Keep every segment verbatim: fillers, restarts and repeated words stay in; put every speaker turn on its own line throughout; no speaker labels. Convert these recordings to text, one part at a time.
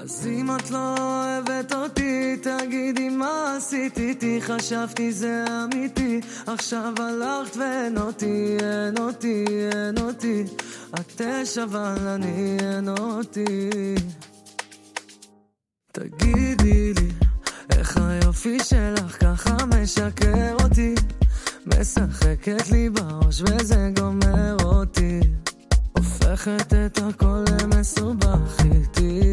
אז אם את לא אוהבת אותי, תגידי מה עשית איתי, חשבתי זה אמיתי, עכשיו הלכת ואין אותי, אין אותי, אין אותי, את אש אבל אני אין אותי. תגידי לי, איך היופי שלך ככה משקר אותי, משחקת לי בראש וזה גומר אותי, הופכת את הכל למסובך איתי.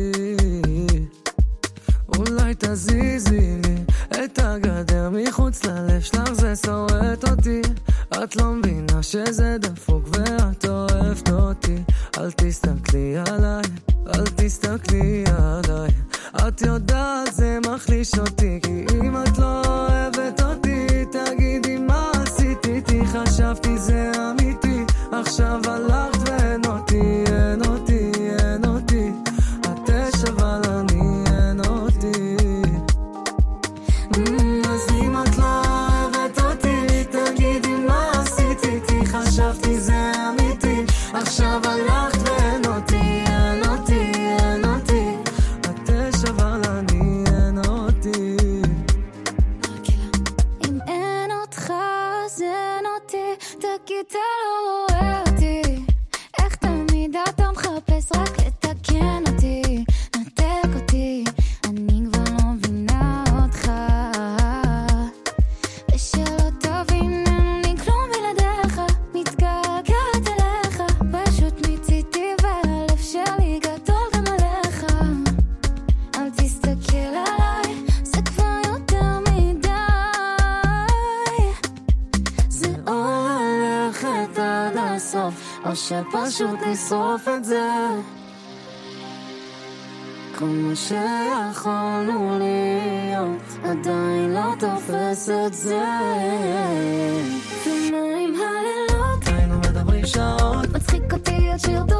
אולי תזיזי לי את הגדר מחוץ ללב שלך, זה שורט אותי, את לא מבינה שזה דפוק ואת אוהבת אותי, אל תסתכלי עליי, אל תסתכלי עליי, את יודעת זה מחליש אותי, כי אם את לא אוהבת אותי, תגידי מה עשית איתי, חשבתי זה אמיתי, עכשיו הלכת ואין אותי, אין אותי, אין אותי, את אש אבל אני אין אותי. אז אם את לא אוהבת אותי, תגידי מה עשית איתי, חשבתי זה אמיתי, עכשיו הלכת ואין אותי, אין אותי, אין אותי, את אש אבל אני אין אותי.
אם אין אותך אז אין אותי, תגיד אתה לא רואה אותי, איך תמיד אתה מחפש רק לתקן אותי, נתק אותי, אני כבר לא מבינה אותך, ושלא תבין אין לי כלום בלעדיך, מתגעגעת אליך, פשוט מיציתי והלב שלי גדול גם עליך, אל תסתכל עליי, זה כבר יותר מדי, זה או ללכת עד הסוף או שפשוט לשרוף את זה, כל מה שיכולנו להיות עדיין לא תופס את זה. ומה עם הלילות
היינו מדברים שעות,
מצחיק אותי עד שירדו